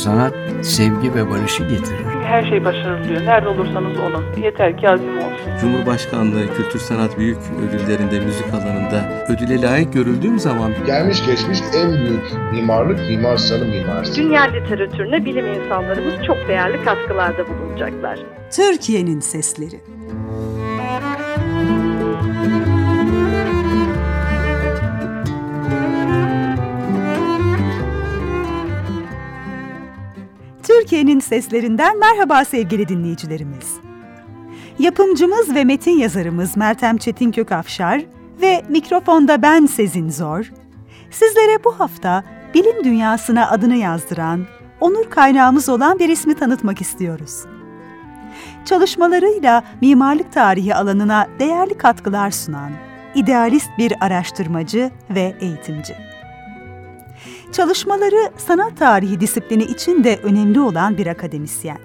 Sanat, sevgi ve barışı getirir. Her şey başarılıyor. Nerede olursanız olun. Yeter ki azim olsun. Cumhurbaşkanlığı Kültür Sanat Büyük Ödülleri'nde müzik alanında ödüle layık görüldüğüm zaman gelmiş geçmiş en büyük mimarlık Mimar Sinan mimarisi. Dünya literatürüne bilim insanlarımız çok değerli katkılarda bulunacaklar. Türkiye'nin sesleri. Türkiye'nin seslerinden merhaba sevgili dinleyicilerimiz. Yapımcımız ve metin yazarımız Meltem Çetin-Kökafşar ve mikrofonda ben Sezin Zor, sizlere bu hafta bilim dünyasına adını yazdıran, onur kaynağımız olan bir ismi tanıtmak istiyoruz. Çalışmalarıyla mimarlık tarihi alanına değerli katkılar sunan, idealist bir araştırmacı ve eğitimci. Çalışmaları sanat tarihi disiplini için de önemli olan bir akademisyen.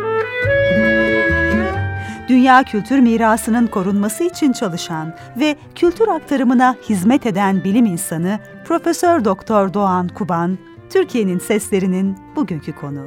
Dünya kültür mirasının korunması için çalışan ve kültür aktarımına hizmet eden bilim insanı Profesör Doktor Doğan Kuban, Türkiye'nin seslerinin bugünkü konuğu.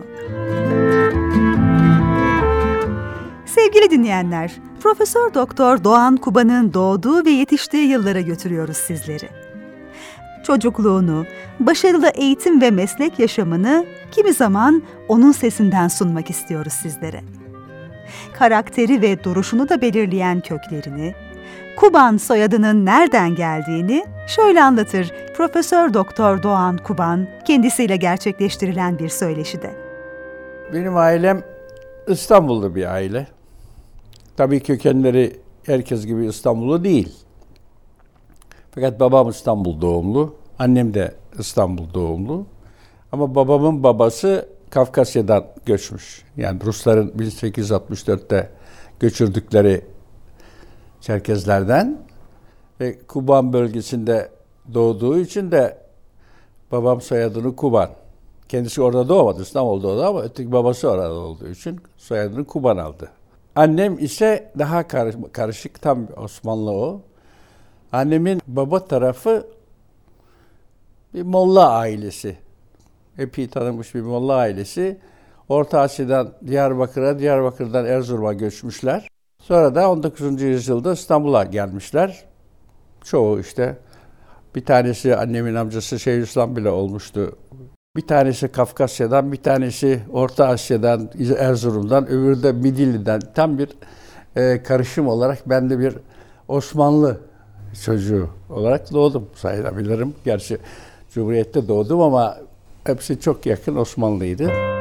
Sevgili dinleyenler, Profesör Doktor Doğan Kuban'ın doğduğu ve yetiştiği yıllara götürüyoruz sizleri. Çocukluğunu, başarılı eğitim ve meslek yaşamını kimi zaman onun sesinden sunmak istiyoruz sizlere. Karakteri ve duruşunu da belirleyen köklerini, Kuban soyadının nereden geldiğini şöyle anlatır Profesör Doktor Doğan Kuban kendisiyle gerçekleştirilen bir söyleşide. Benim ailem İstanbullu bir aile. Tabii kökenleri herkes gibi İstanbullu değil. Fakat babam İstanbul doğumlu, annem de İstanbul doğumlu. Ama babamın babası Kafkasya'dan göçmüş. Yani Rusların 1864'te göçürdükleri Çerkezlerden ve Kuban bölgesinde doğduğu için de babam soyadını Kuban. Kendisi orada doğmadı, İstanbul'da doğdu ama öteki babası orada olduğu için soyadını Kuban aldı. Annem ise daha karışık, tam Osmanlı o. Annemin baba tarafı bir Molla ailesi. Epey tanınmış bir Molla ailesi. Orta Asya'dan Diyarbakır'a, Diyarbakır'dan Erzurum'a göçmüşler. Sonra da 19. yüzyılda İstanbul'a gelmişler. Çoğu işte. Bir tanesi annemin amcası Şeyhülislam bile olmuştu. Bir tanesi Kafkasya'dan, bir tanesi Orta Asya'dan, Erzurum'dan, öbürü de Midilli'den. Tam bir karışım olarak ben de bir Osmanlı çocuğu olarak doğdum sayılabilirim. Gerçi Cumhuriyet'te doğdum ama hepsi çok yakın Osmanlıydı.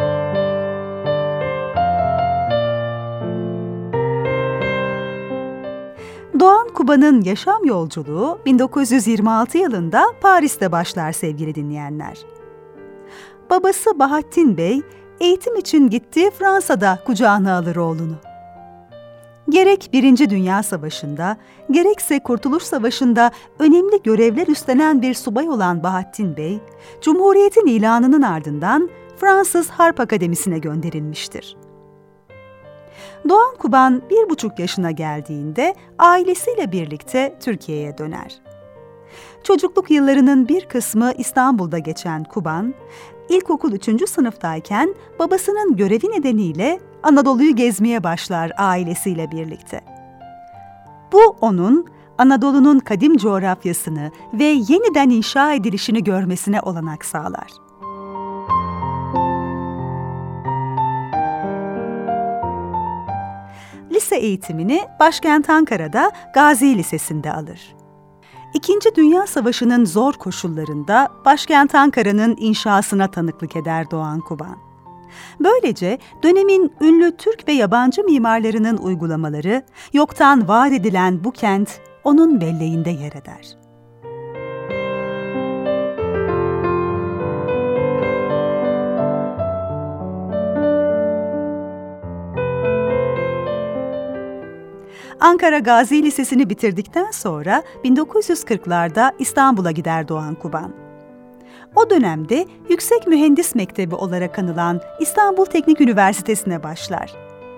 Doğan Kuban'ın yaşam yolculuğu 1926 yılında Paris'te başlar sevgili dinleyenler. Babası Bahattin Bey, eğitim için gittiği Fransa'da kucağına alır oğlunu. Gerek Birinci Dünya Savaşı'nda, gerekse Kurtuluş Savaşı'nda önemli görevler üstlenen bir subay olan Bahattin Bey, Cumhuriyet'in ilanının ardından Fransız Harp Akademisi'ne gönderilmiştir. Doğan Kuban 1,5 yaşına geldiğinde ailesiyle birlikte Türkiye'ye döner. Çocukluk yıllarının bir kısmı İstanbul'da geçen Kuban, İlkokul 3. sınıftayken babasının görevi nedeniyle Anadolu'yu gezmeye başlar ailesiyle birlikte. Bu onun Anadolu'nun kadim coğrafyasını ve yeniden inşa edilişini görmesine olanak sağlar. Lise eğitimini başkent Ankara'da Gazi Lisesi'nde alır. İkinci Dünya Savaşı'nın zor koşullarında başkent Ankara'nın inşasına tanıklık eder Doğan Kuban. Böylece dönemin ünlü Türk ve yabancı mimarlarının uygulamaları, yoktan var edilen bu kent onun belleğinde yer eder. Ankara Gazi Lisesi'ni bitirdikten sonra 1940'larda İstanbul'a gider Doğan Kuban. O dönemde Yüksek Mühendis Mektebi olarak anılan İstanbul Teknik Üniversitesi'ne başlar.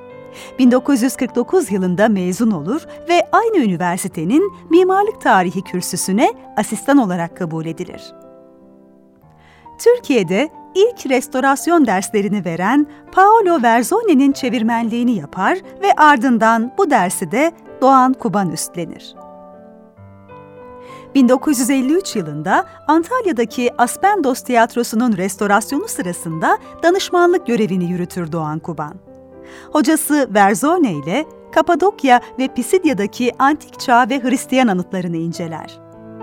1949 yılında mezun olur ve aynı üniversitenin mimarlık tarihi kürsüsüne asistan olarak kabul edilir. Türkiye'de ilk restorasyon derslerini veren Paolo Verzone'nin çevirmenliğini yapar ve ardından bu dersi de Doğan Kuban üstlenir. 1953 yılında Antalya'daki Aspendos Tiyatrosu'nun restorasyonu sırasında danışmanlık görevini yürütür Doğan Kuban. Hocası Verzone ile Kapadokya ve Pisidya'daki antik çağ ve Hristiyan anıtlarını inceler.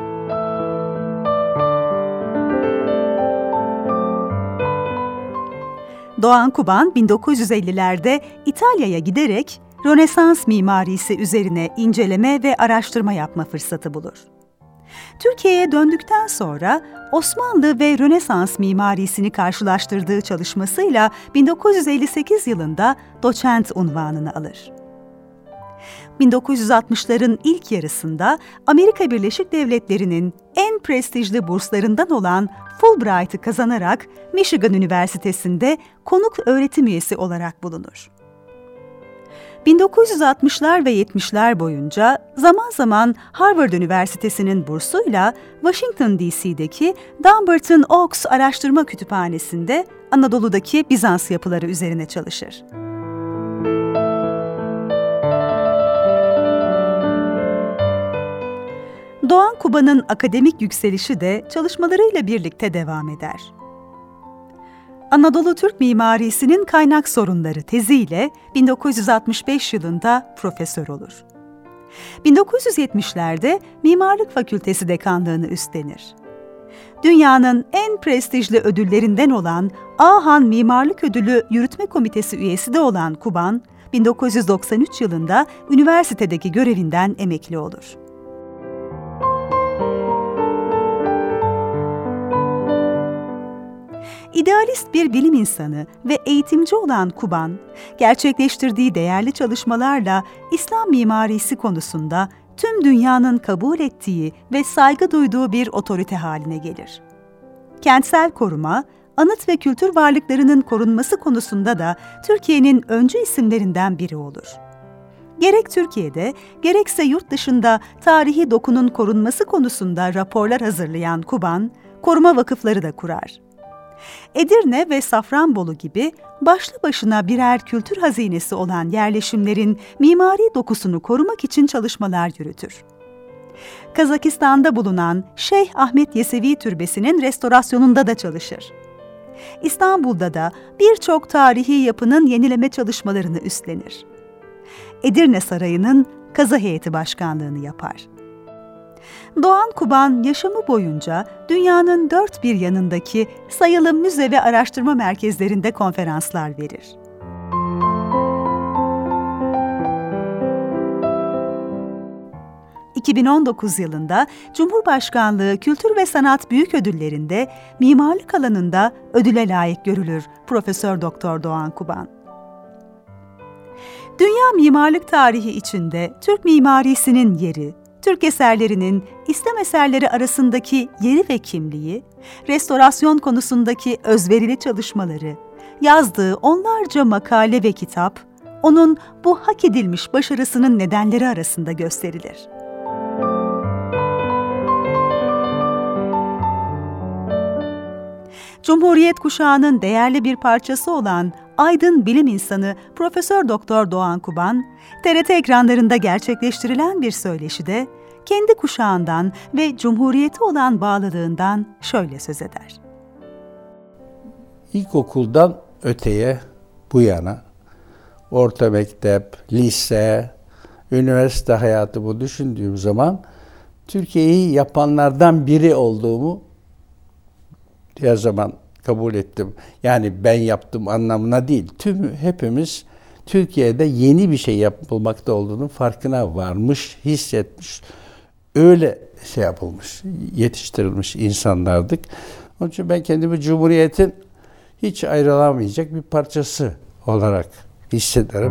Doğan Kuban 1950'lerde İtalya'ya giderek Rönesans mimarisi üzerine inceleme ve araştırma yapma fırsatı bulur. Türkiye'ye döndükten sonra Osmanlı ve Rönesans mimarisini karşılaştırdığı çalışmasıyla 1958 yılında doçent unvanını alır. 1960'ların ilk yarısında Amerika Birleşik Devletleri'nin en prestijli burslarından olan Fulbright'ı kazanarak Michigan Üniversitesi'nde konuk öğretim üyesi olarak bulunur. 1960'lar ve 70'ler boyunca zaman zaman Harvard Üniversitesi'nin bursuyla Washington DC'deki Dumbarton Oaks Araştırma Kütüphanesi'nde Anadolu'daki Bizans yapıları üzerine çalışır. Doğan Kuban'ın akademik yükselişi de çalışmalarıyla birlikte devam eder. Anadolu Türk Mimarisi'nin kaynak sorunları teziyle 1965 yılında profesör olur. 1970'lerde Mimarlık Fakültesi dekanlığını üstlenir. Dünyanın en prestijli ödüllerinden olan Ahan Mimarlık Ödülü Yürütme Komitesi üyesi de olan Kuban, 1993 yılında üniversitedeki görevinden emekli olur. İdealist bir bilim insanı ve eğitimci olan Kuban, gerçekleştirdiği değerli çalışmalarla İslam mimarisi konusunda tüm dünyanın kabul ettiği ve saygı duyduğu bir otorite haline gelir. Kentsel koruma, anıt ve kültür varlıklarının korunması konusunda da Türkiye'nin öncü isimlerinden biri olur. Gerek Türkiye'de, gerekse yurt dışında tarihi dokunun korunması konusunda raporlar hazırlayan Kuban, koruma vakıfları da kurar. Edirne ve Safranbolu gibi başlı başına birer kültür hazinesi olan yerleşimlerin mimari dokusunu korumak için çalışmalar yürütür. Kazakistan'da bulunan Şeyh Ahmet Yesevi Türbesi'nin restorasyonunda da çalışır. İstanbul'da da birçok tarihi yapının yenileme çalışmalarını üstlenir. Edirne Sarayı'nın Kazı Heyeti Başkanlığını yapar. Doğan Kuban yaşamı boyunca dünyanın dört bir yanındaki sayılı müze ve araştırma merkezlerinde konferanslar verir. ...2019 yılında Cumhurbaşkanlığı Kültür ve Sanat Büyüködülleri'nde mimarlık alanında ödüle layık görülür Profesör Doktor Doğan Kuban. Dünya mimarlık tarihi içinde Türk mimarisinin yeri, Türk eserlerinin İslam eserleri arasındaki yeri ve kimliği, restorasyon konusundaki özverili çalışmaları, yazdığı onlarca makale ve kitap, onun bu hak edilmiş başarısının nedenleri arasında gösterilir. Cumhuriyet kuşağının değerli bir parçası olan aydın bilim insanı Profesör Doktor Doğan Kuban, TRT ekranlarında gerçekleştirilen bir söyleşide kendi kuşağından ve Cumhuriyete olan bağlılığından şöyle söz eder. İlkokuldan öteye bu yana, orta mektep, lise, üniversite hayatı bu düşündüğüm zaman Türkiye'yi yapanlardan biri olduğumu her zaman kabul ettim. Yani ben yaptım anlamına değil. Hepimiz Türkiye'de yeni bir şey yapılmakta olduğunun farkına varmış, hissetmiş. Öyle yapılmış, yetiştirilmiş insanlardık. Onun için ben kendimi Cumhuriyet'in hiç ayrılamayacak bir parçası olarak hissederim.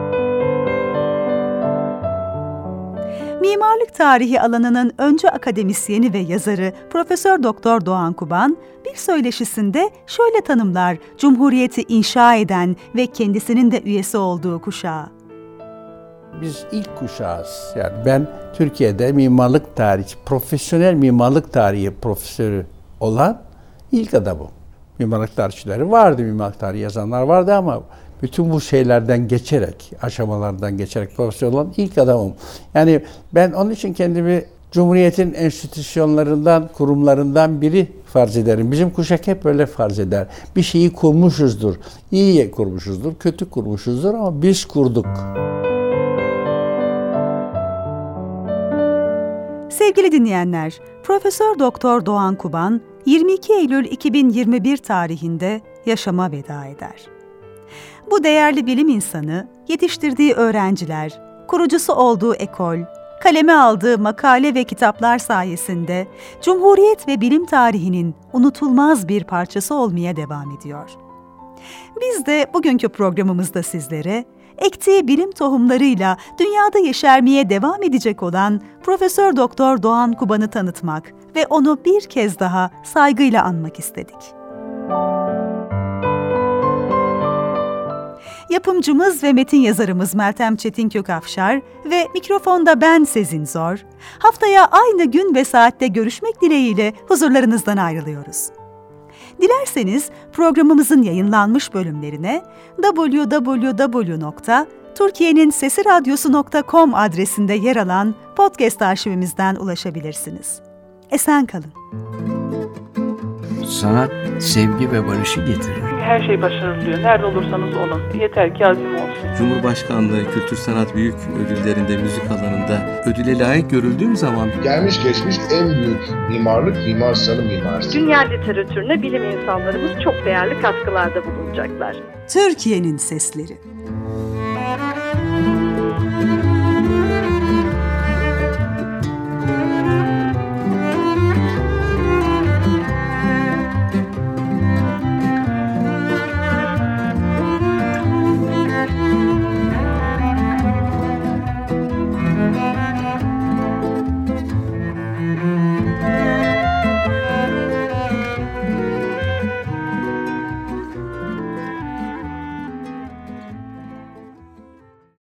Mimarlık tarihi alanının öncü akademisyeni ve yazarı Profesör Doktor Doğan Kuban bir söyleşisinde şöyle tanımlar Cumhuriyeti inşa eden ve kendisinin de üyesi olduğu kuşağı. Biz ilk kuşağız. Yani ben Türkiye'de mimarlık tarihi, profesyonel mimarlık tarihi profesörü olan ilk adamım. Mimarlık tarihçileri vardı, mimarlık tarihi yazanlar vardı ama bütün bu şeylerden geçerek, aşamalardan geçerek profesör olan ilk adamım. Yani ben onun için kendimi Cumhuriyet'in enstitüsyonlarından, kurumlarından biri farz ederim. Bizim kuşak hep böyle farz eder. Bir şeyi kurmuşuzdur. İyi kurmuşuzdur, kötü kurmuşuzdur ama biz kurduk. Sevgili dinleyenler, Profesör Doktor Doğan Kuban 22 Eylül 2021 tarihinde yaşama veda eder. Bu değerli bilim insanı, yetiştirdiği öğrenciler, kurucusu olduğu ekol, kaleme aldığı makale ve kitaplar sayesinde Cumhuriyet ve bilim tarihinin unutulmaz bir parçası olmaya devam ediyor. Biz de bugünkü programımızda sizlere ektiği bilim tohumlarıyla dünyada yeşermeye devam edecek olan Profesör Doktor Doğan Kuban'ı tanıtmak ve onu bir kez daha saygıyla anmak istedik. Yapımcımız ve metin yazarımız Meltem Çetin Kökafşar ve mikrofonda ben Sezin Zor, haftaya aynı gün ve saatte görüşmek dileğiyle huzurlarınızdan ayrılıyoruz. Dilerseniz programımızın yayınlanmış bölümlerine www.turkiyenininsesiradyosu.com adresinde yer alan podcast arşivimizden ulaşabilirsiniz. Esen kalın. Sanat, sevgi ve barışı getirir. Her şey başarılıyor. Nerede olursanız olun. Yeter ki azim olsun. Cumhurbaşkanlığı Kültür Sanat Büyük Ödülleri'nde müzik alanında ödüle layık görüldüğüm zaman Gelmiş geçmiş en büyük mimarlık Mimar Sinan mimarisi. Dünya literatürüne bilim insanlarımız çok değerli katkılarda bulunacaklar. Türkiye'nin sesleri.